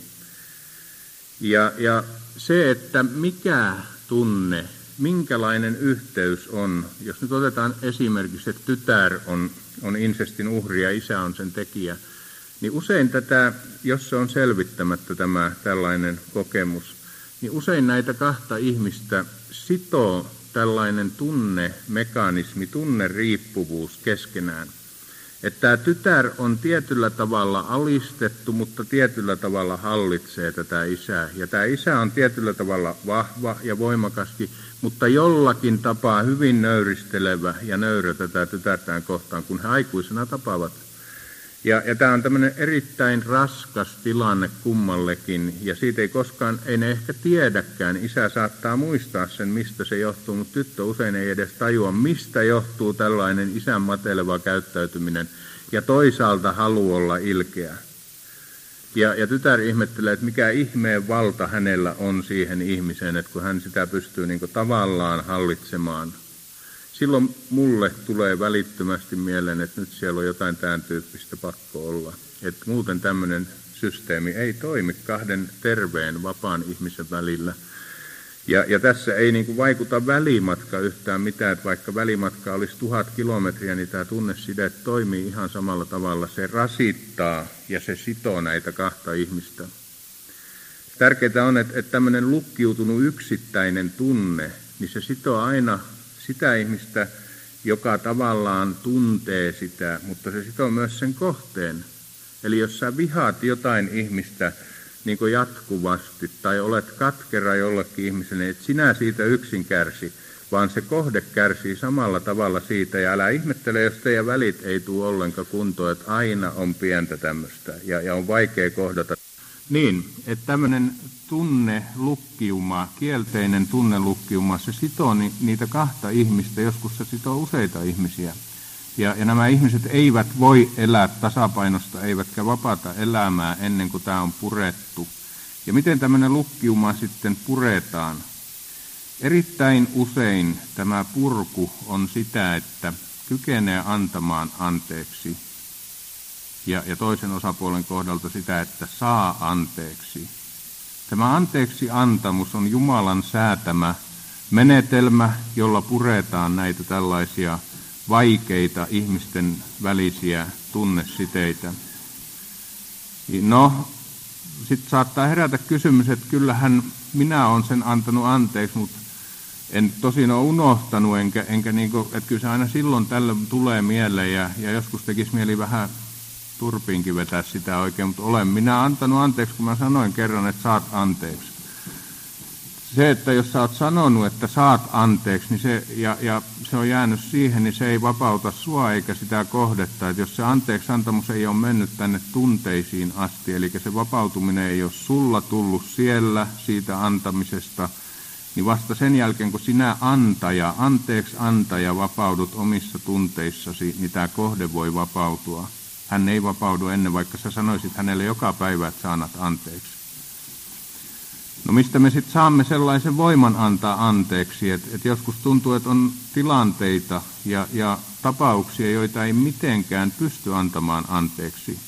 Ja se, että mikä tunne, minkälainen yhteys on, jos nyt otetaan esimerkiksi, että tytär on insestin uhri ja isä on sen tekijä, niin usein tätä, jos se on selvittämättä tämä tällainen kokemus, niin usein näitä kahta ihmistä sitoo tällainen tunnemekanismi, tunneriippuvuus keskenään. Että tämä tytär on tietyllä tavalla alistettu, mutta tietyllä tavalla hallitsee tätä isää. Ja tämä isä on tietyllä tavalla vahva ja voimakaskin, mutta jollakin tapaa hyvin nöyristelevä ja nöyrä tätä tytärtään kohtaan, kun he aikuisena tapaavat. Ja tämä on tämmöinen erittäin raskas tilanne kummallekin, ja siitä ei ne ehkä tiedäkään. Isä saattaa muistaa sen, mistä se johtuu, mutta tyttö usein ei edes tajua, mistä johtuu tällainen isän mateleva käyttäytyminen, ja toisaalta halu olla ilkeä. Ja tytär ihmettelee, että mikä ihmeen valta hänellä on siihen ihmiseen, että kun hän sitä pystyy niin kuin tavallaan hallitsemaan. Silloin mulle tulee välittömästi mieleen, että nyt siellä on jotain tämän tyyppistä pakko olla. Että muuten tämmöinen systeemi ei toimi kahden terveen, vapaan ihmisen välillä. Ja tässä ei niin kuin vaikuta välimatka yhtään mitään, että vaikka välimatka olisi 1000 kilometriä, niin tämä tunneside toimii ihan samalla tavalla. Se rasittaa ja se sitoo näitä kahta ihmistä. Tärkeää on, että tämmöinen lukkiutunut yksittäinen tunne, niin se sitoo aina sitä ihmistä, joka tavallaan tuntee sitä, mutta se sitoo myös sen kohteen. Eli jos sä vihaat jotain ihmistä niin kuin jatkuvasti, tai olet katkera jollekin ihmiselle, et sinä siitä yksin kärsi, vaan se kohde kärsii samalla tavalla siitä, ja älä ihmettele, jos teidän välit ei tule ollenkaan kuntoon, että aina on pientä tämmöistä, ja on vaikea kohdata. Niin, että tämmöinen tunnelukkiuma, kielteinen tunnelukkiuma, se sitoo niitä kahta ihmistä, joskus se sitoo useita ihmisiä. Ja nämä ihmiset eivät voi elää tasapainosta, eivätkä vapaata elämää ennen kuin tämä on purettu. Ja miten tämmöinen lukkiuma sitten puretaan? Erittäin usein tämä purku on sitä, että kykenee antamaan anteeksi. Ja toisen osapuolen kohdalta sitä, että saa anteeksi. Tämä anteeksi antamus on Jumalan säätämä menetelmä, jolla puretaan näitä tällaisia vaikeita ihmisten välisiä tunnesiteitä. No, sitten saattaa herätä kysymys, että kyllähän minä olen sen antanut anteeksi, mutta en tosin ole unohtanut, enkä niinku, että kyllä se aina silloin tällöin tulee mieleen ja joskus tekisi mieli vähän turpiinkin vetää sitä oikein, mutta olen minä antanut anteeksi, kun mä sanoin kerran, että saat anteeksi. Se, että jos sä oot sanonut, että saat anteeksi, niin se on jäänyt siihen, niin se ei vapauta sua eikä sitä kohdetta. Että jos se anteeksi antamus ei ole mennyt tänne tunteisiin asti, eli se vapautuminen ei ole sulla tullut siellä siitä antamisesta, niin vasta sen jälkeen, kun sinä anteeksi antaja vapaudut omissa tunteissasi, niin tämä kohde voi vapautua. Hän ei vapaudu ennen, vaikka sä sanoisit hänelle joka päivä, että sä annat anteeksi. No mistä me sitten saamme sellaisen voiman antaa anteeksi, että joskus tuntuu, että on tilanteita ja tapauksia, joita ei mitenkään pysty antamaan anteeksi.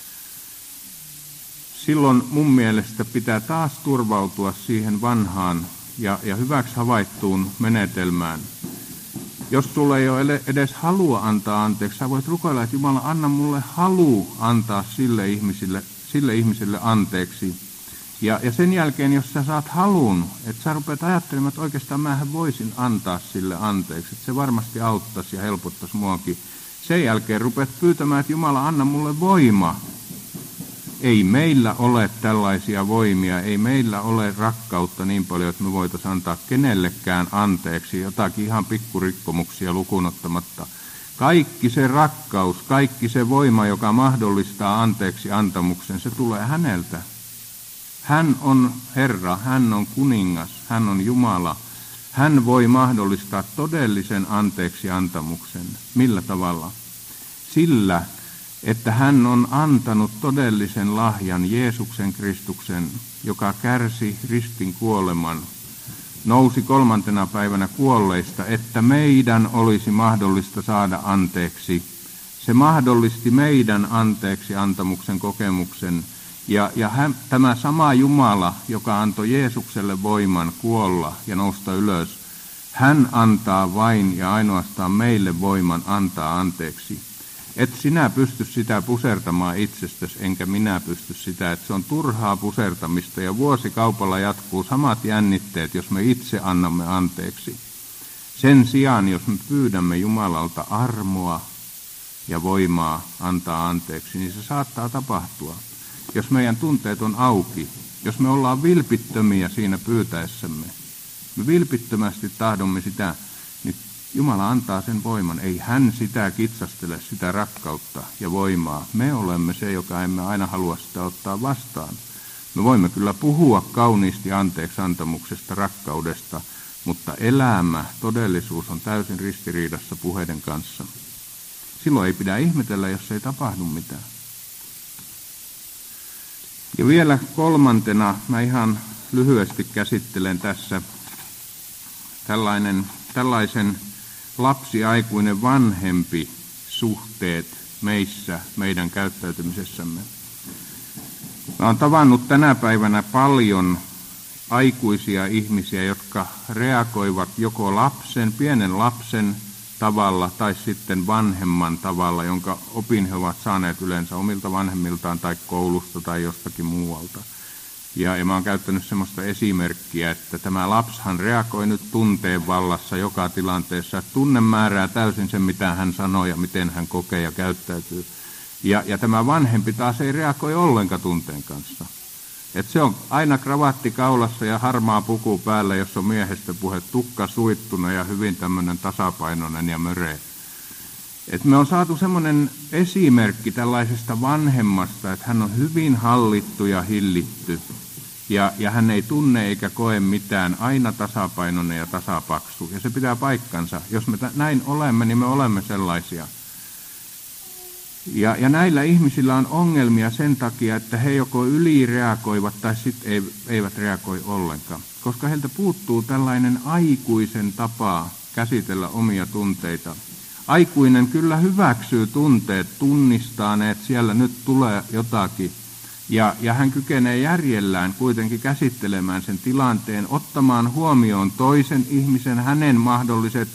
Silloin mun mielestä pitää taas turvautua siihen vanhaan ja hyväksi havaittuun menetelmään. Jos sulla ei ole edes halua antaa anteeksi, sä voit rukoilla, että Jumala, anna mulle halu antaa sille ihmiselle anteeksi. Ja sen jälkeen, jos sä saat halun, että sä rupeat ajattelemaan, että oikeastaan mähän voisin antaa sille anteeksi, että se varmasti auttaisi ja helpottaisi muakin. Sen jälkeen rupeat pyytämään, että Jumala, anna mulle voima. Ei meillä ole tällaisia voimia, ei meillä ole rakkautta niin paljon, että me voitaisiin antaa kenellekään anteeksi jotakin ihan pikkurikkomuksia lukuun ottamatta. Kaikki se rakkaus, kaikki se voima, joka mahdollistaa anteeksi antamuksen, se tulee häneltä. Hän on Herra, hän on kuningas, hän on Jumala. Hän voi mahdollistaa todellisen anteeksi antamuksen. Millä tavalla? Sillä, että hän on antanut todellisen lahjan Jeesuksen Kristuksen, joka kärsi ristin kuoleman, nousi 3. päivänä kuolleista, että meidän olisi mahdollista saada anteeksi. Se mahdollisti meidän anteeksi antamuksen kokemuksen. Tämä sama Jumala, joka antoi Jeesukselle voiman kuolla ja nousta ylös, hän antaa vain ja ainoastaan meille voiman antaa anteeksi. Et sinä pysty sitä pusertamaan itsestäsi, enkä minä pysty sitä. Että se on turhaa pusertamista ja vuosikaupalla jatkuu samat jännitteet, jos me itse annamme anteeksi. Sen sijaan, jos me pyydämme Jumalalta armoa ja voimaa antaa anteeksi, niin se saattaa tapahtua. Jos meidän tunteet on auki, jos me ollaan vilpittömiä siinä pyytäessämme, me vilpittömästi tahdomme sitä, niin Jumala antaa sen voiman. Ei hän sitä kitsastele, sitä rakkautta ja voimaa. Me olemme se, joka emme aina halua sitä ottaa vastaan. Me voimme kyllä puhua kauniisti anteeksiantamuksesta, rakkaudesta, mutta elämä, todellisuus on täysin ristiriidassa puheiden kanssa. Silloin ei pidä ihmetellä, jos ei tapahdu mitään. Ja vielä kolmantena, mä ihan lyhyesti käsittelen tässä tällaisen lapsi-aikuinen vanhempi suhteet meissä, meidän käyttäytymisessämme. Mä oon tavannut tänä päivänä paljon aikuisia ihmisiä, jotka reagoivat joko pienen lapsen tavalla tai sitten vanhemman tavalla, jonka opin he ovat saaneet yleensä omilta vanhemmiltaan tai koulusta tai jostakin muualta. Ja mä oon käyttänyt semmoista esimerkkiä, että tämä lapshan reagoi nyt tunteen vallassa joka tilanteessa. Tunne määrää täysin sen, mitä hän sanoo ja miten hän kokee ja käyttäytyy. Ja tämä vanhempi taas ei reagoi ollenkaan tunteen kanssa. Et se on aina kravatti kaulassa ja harmaa puku päällä, jos on miehestä puhe, tukka suittuna ja hyvin tämmöinen tasapainoinen ja möreä. Et me on saatu semmoinen esimerkki tällaisesta vanhemmasta, että hän on hyvin hallittu ja hillitty. Ja hän ei tunne eikä koe mitään, aina tasapainoinen ja tasapaksu. Ja se pitää paikkansa. Jos me näin olemme, niin me olemme sellaisia. Ja näillä ihmisillä on ongelmia sen takia, että he joko ylireagoivat tai sitten eivät reagoi ollenkaan. Koska heiltä puuttuu tällainen aikuisen tapa käsitellä omia tunteita. Aikuinen kyllä hyväksyy tunteet, tunnistaa ne, että siellä nyt tulee jotakin. Ja hän kykenee järjellään kuitenkin käsittelemään sen tilanteen, ottamaan huomioon toisen ihmisen, hänen mahdolliset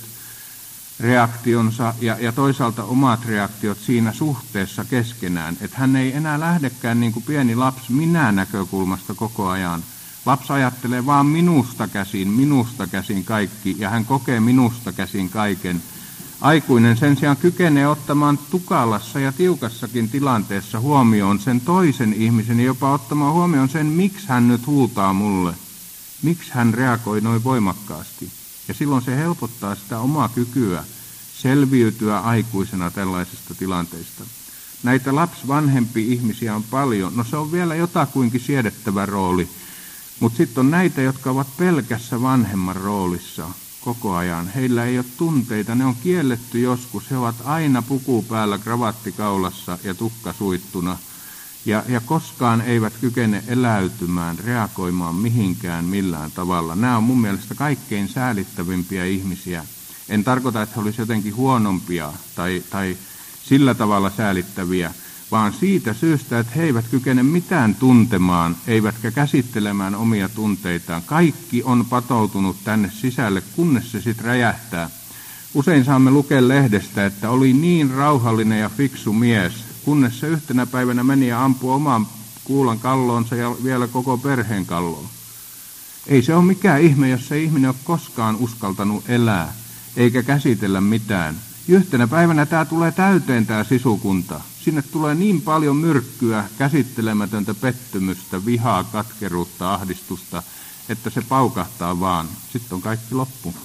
reaktionsa ja toisaalta omat reaktiot siinä suhteessa keskenään. Että hän ei enää lähdekään niin kuin pieni lapsi minä-näkökulmasta koko ajan. Lapsi ajattelee vaan minusta käsin kaikki ja hän kokee minusta käsin kaiken. Aikuinen sen sijaan kykenee ottamaan tukalassa ja tiukassakin tilanteessa huomioon sen toisen ihmisen ja jopa ottamaan huomioon sen, miksi hän nyt huutaa mulle, miksi hän reagoi noin voimakkaasti. Ja silloin se helpottaa sitä omaa kykyä selviytyä aikuisena tällaisesta tilanteesta. Näitä lapsi-vanhempi ihmisiä on paljon. No se on vielä jotakuinkin siedettävä rooli, mutta sitten on näitä, jotka ovat pelkässä vanhemman roolissa koko ajan. Heillä ei ole tunteita, ne on kielletty joskus. He ovat aina puku päällä, kravatti kaulassa ja tukka suittuna. Ja koskaan eivät kykene eläytymään, reagoimaan mihinkään millään tavalla. Nämä on mun mielestä kaikkein säälittävimpiä ihmisiä. En tarkoita, että he olisivat jotenkin huonompia tai sillä tavalla säälittäviä, vaan siitä syystä, että he eivät kykene mitään tuntemaan, eivätkä käsittelemään omia tunteitaan. Kaikki on patoutunut tänne sisälle, kunnes se sitten räjähtää. Usein saamme lukea lehdestä, että oli niin rauhallinen ja fiksu mies, kunnes se yhtenä päivänä meni ja ampui oman kuulan kalloonsa ja vielä koko perheen kalloon. Ei se ole mikään ihme, jos se ihminen ole koskaan uskaltanut elää, eikä käsitellä mitään. Yhtenä päivänä tämä tulee täyteen tämä sisukunta. Sinne tulee niin paljon myrkkyä, käsittelemätöntä pettymystä, vihaa, katkeruutta, ahdistusta, että se paukahtaa vaan. Sitten on kaikki loppu.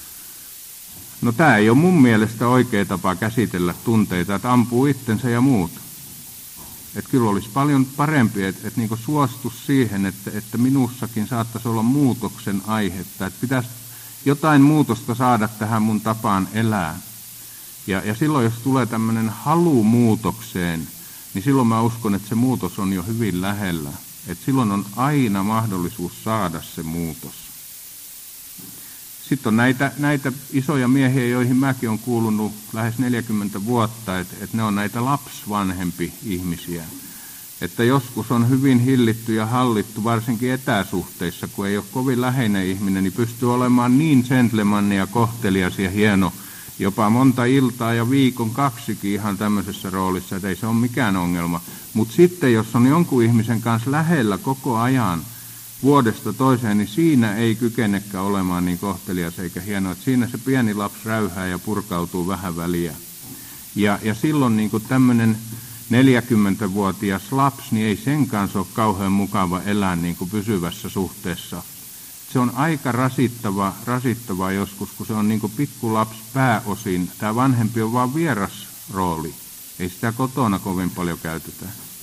No tämä ei ole mun mielestä oikea tapa käsitellä tunteita, että ampuu itsensä ja muut. Että kyllä olisi paljon parempi, että niinku suostu siihen, että minussakin saattaisi olla muutoksen aihetta. Että pitäisi jotain muutosta saada tähän mun tapaan elää. Ja silloin, jos tulee tämmöinen halu muutokseen, niin silloin mä uskon, että se muutos on jo hyvin lähellä. Että silloin on aina mahdollisuus saada se muutos. Sitten on näitä isoja miehiä, joihin mäkin olen kuulunut lähes 40 vuotta, että ne on näitä lapsvanhempi ihmisiä. Että joskus on hyvin hillitty ja hallittu, varsinkin etäsuhteissa, kun ei ole kovin läheinen ihminen, niin pystyy olemaan niin gentleman ja kohtelias ja hieno jopa monta iltaa ja viikon 2 ihan tämmöisessä roolissa, että ei se ole mikään ongelma. Mutta sitten jos on jonkun ihmisen kanssa lähellä koko ajan vuodesta toiseen, niin siinä ei kykenekään olemaan niin kohtelias eikä hienoa. Että siinä se pieni lapsi räyhää ja purkautuu vähän väliä. Ja silloin niin tämmöinen 40-vuotias lapsi, niin ei sen kanssa ole kauhean mukava elää niin kuin pysyvässä suhteessa. Se on aika rasittavaa joskus, kun se on niin kuin pikkulapsi pääosin. Tämä vanhempi on vaan vieras rooli. Ei sitä kotona kovin paljon käytetä.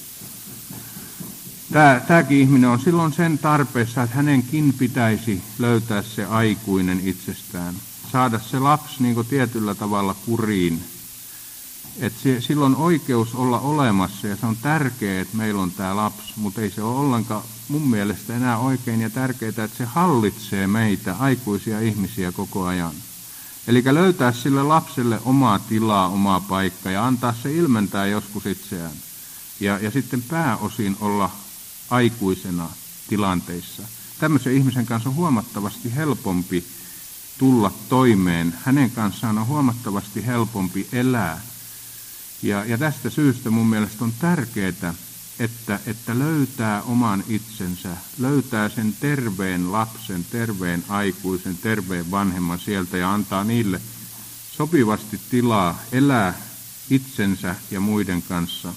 Tämäkin ihminen on silloin sen tarpeessa, että hänenkin pitäisi löytää se aikuinen itsestään. Saada se lapsi niin kuin tietyllä tavalla kuriin. Että sillä on oikeus olla olemassa ja se on tärkeää, että meillä on tämä lapsi, mutta ei se ole ollenkaan mun mielestä enää oikein ja tärkeää, että se hallitsee meitä, aikuisia ihmisiä koko ajan. Eli löytää sille lapselle omaa tilaa, omaa paikkaa ja antaa se ilmentää joskus itseään. Ja sitten pääosin olla aikuisena tilanteissa. Tämmöisen ihmisen kanssa on huomattavasti helpompi tulla toimeen. Hänen kanssaan on huomattavasti helpompi elää. Ja tästä syystä mun mielestä on tärkeää, että löytää oman itsensä, löytää sen terveen lapsen, terveen aikuisen, terveen vanhemman sieltä ja antaa niille sopivasti tilaa elää itsensä ja muiden kanssa.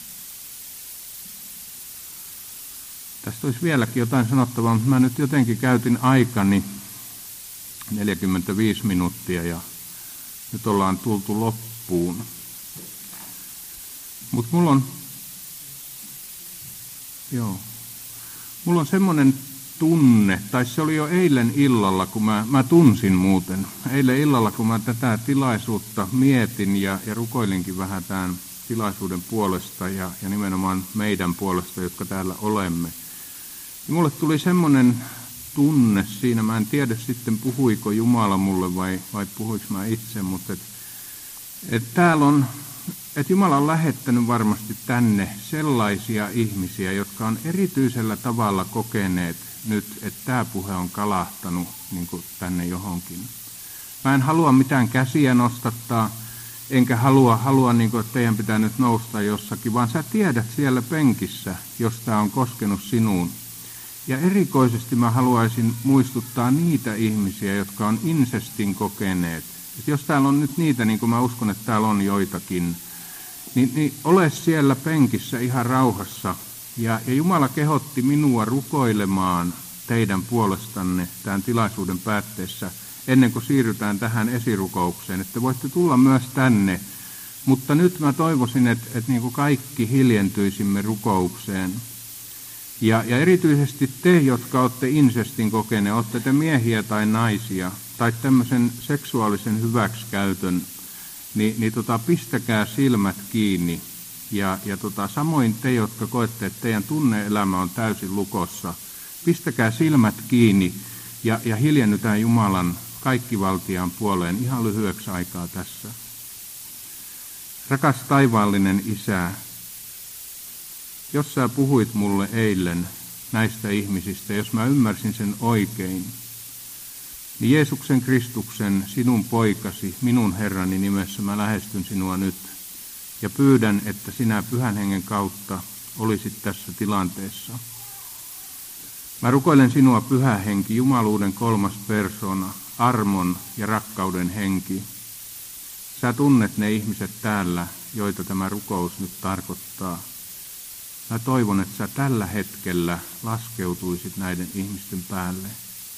Tästä olisi vieläkin jotain sanottavaa, mutta mä nyt jotenkin käytin aikani 45 minuuttia ja nyt ollaan tultu loppuun. Mutta mulla on semmoinen tunne, tai se oli jo eilen illalla, kun mä tunsin muuten. Eilen illalla, kun mä tätä tilaisuutta mietin ja rukoilinkin vähän tämän tilaisuuden puolesta ja nimenomaan meidän puolesta, jotka täällä olemme. Ja mulle tuli semmoinen tunne siinä, mä en tiedä sitten puhuiko Jumala mulle vai puhuiko mä itse, mutta täällä on, että Jumala on lähettänyt varmasti tänne sellaisia ihmisiä, jotka on erityisellä tavalla kokeneet nyt, että tämä puhe on kalahtanut niin kuin tänne johonkin. Mä en halua mitään käsiä nostattaa, enkä halua niin kuin, että teidän pitää nyt nousta jossakin, vaan sä tiedät siellä penkissä, jos tämä on koskenut sinuun. Ja erikoisesti mä haluaisin muistuttaa niitä ihmisiä, jotka on insestin kokeneet. Että jos täällä on nyt niitä, niin kuin mä uskon, että täällä on joitakin, niin ole siellä penkissä ihan rauhassa. Ja Jumala kehotti minua rukoilemaan teidän puolestanne tämän tilaisuuden päätteessä, ennen kuin siirrytään tähän esirukoukseen, että voitte tulla myös tänne. Mutta nyt mä toivoisin, että niin kuin kaikki hiljentyisimme rukoukseen. Ja erityisesti te, jotka olette insestin kokeneet, olette te miehiä tai naisia, tai tämmöisen seksuaalisen hyväksikäytön, niin pistäkää silmät kiinni. Ja samoin te, jotka koette, että teidän tunne-elämä on täysin lukossa, pistäkää silmät kiinni ja hiljennytään Jumalan kaikkivaltiaan puoleen ihan lyhyeksi aikaa tässä. Rakas taivaallinen Isä, jos sä puhuit mulle eilen näistä ihmisistä, jos mä ymmärsin sen oikein, niin Jeesuksen Kristuksen, sinun poikasi, minun Herrani nimessä mä lähestyn sinua nyt ja pyydän, että sinä Pyhän Hengen kautta olisit tässä tilanteessa. Mä rukoilen sinua, Pyhä Henki, Jumaluuden 3. persoona, armon ja rakkauden henki. Sä tunnet ne ihmiset täällä, joita tämä rukous nyt tarkoittaa. Mä toivon, että sä tällä hetkellä laskeutuisit näiden ihmisten päälle.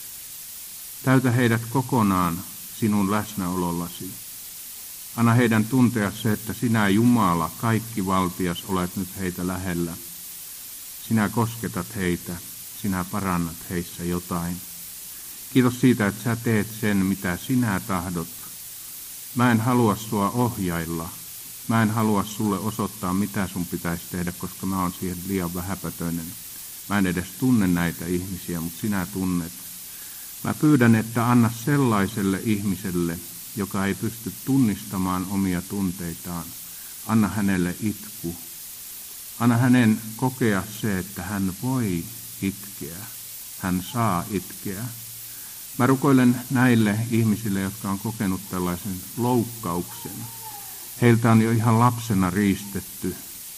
Täytä heidät kokonaan sinun läsnäolollasi. Anna heidän tuntea se, että sinä Jumala, kaikki valtias, olet nyt heitä lähellä. Sinä kosketat heitä, sinä parannat heissä jotain. Kiitos siitä, että sä teet sen, mitä sinä tahdot. Mä en halua sua ohjailla. Mä en halua sulle osoittaa, mitä sun pitäisi tehdä, koska mä oon siihen liian vähäpätöinen. Mä en edes tunne näitä ihmisiä, mutta sinä tunnet. Mä pyydän, että anna sellaiselle ihmiselle, joka ei pysty tunnistamaan omia tunteitaan, anna hänelle itku. Anna hänen kokea se, että hän voi itkeä. Hän saa itkeä. Mä rukoilen näille ihmisille, jotka on kokenut tällaisen loukkauksen. Heiltä on jo ihan lapsena riistetty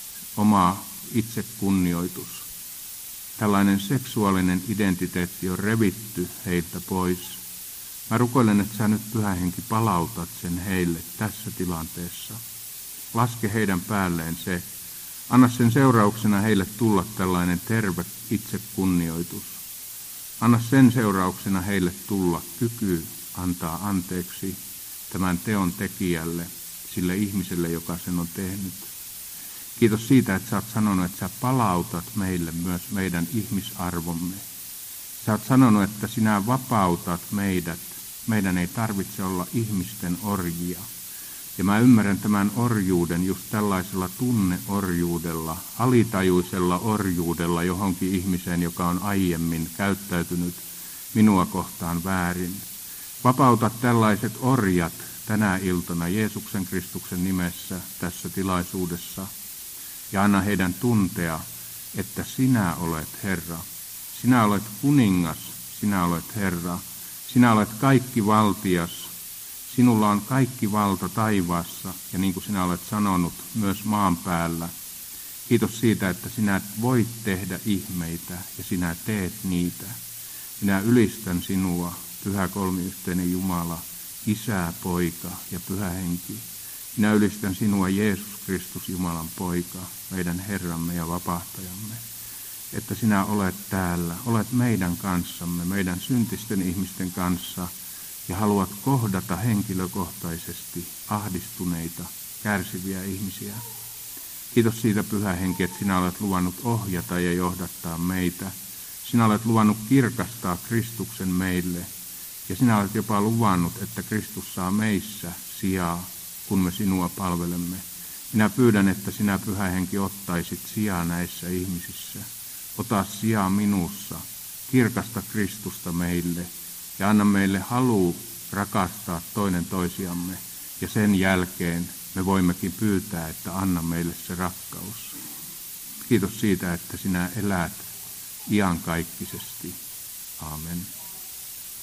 oma itsekunnioitus. Tällainen seksuaalinen identiteetti on revitty heiltä pois. Mä rukoilen, että sä nyt, Pyhä Henki, palautat sen heille tässä tilanteessa. Laske heidän päälleen se. Anna sen seurauksena heille tulla tällainen terve itsekunnioitus. Anna sen seurauksena heille tulla kyky antaa anteeksi tämän teon tekijälle, sille ihmiselle, joka sen on tehnyt. Kiitos siitä, että sä oot sanonut, että sä palautat meille myös meidän ihmisarvomme. Sä oot sanonut, että sinä vapautat meidät. Meidän ei tarvitse olla ihmisten orjia. Ja mä ymmärrän tämän orjuuden just tällaisella tunneorjuudella, alitajuisella orjuudella johonkin ihmiseen, joka on aiemmin käyttäytynyt minua kohtaan väärin. Vapauta tällaiset orjat tänä iltana Jeesuksen Kristuksen nimessä tässä tilaisuudessa ja anna heidän tuntea, että sinä olet Herra. Sinä olet kuningas, sinä olet Herra. Sinä olet kaikki valtias. Sinulla on kaikki valta taivaassa ja niin kuin sinä olet sanonut myös maan päällä. Kiitos siitä, että sinä voit tehdä ihmeitä ja sinä teet niitä. Minä ylistän sinua, Pyhä Kolmiyhteinen Jumala, Isä, Poika ja Pyhä Henki. Minä ylistän sinua, Jeesus Kristus, Jumalan Poika, meidän Herramme ja Vapahtajamme. Että sinä olet täällä, olet meidän kanssamme, meidän syntisten ihmisten kanssa ja haluat kohdata henkilökohtaisesti ahdistuneita, kärsiviä ihmisiä. Kiitos siitä, Pyhä Henki, että sinä olet luvannut ohjata ja johdattaa meitä. Sinä olet luvannut kirkastaa Kristuksen meille ja sinä olet jopa luvannut, että Kristus saa meissä sijaa, kun me sinua palvelemme. Minä pyydän, että sinä, Pyhä Henki, ottaisit sijaa näissä ihmisissä. Ota sijaa minussa, kirkasta Kristusta meille ja anna meille halu rakastaa toinen toisiamme. Ja sen jälkeen me voimmekin pyytää, että anna meille se rakkaus. Kiitos siitä, että sinä elät iankaikkisesti. Aamen.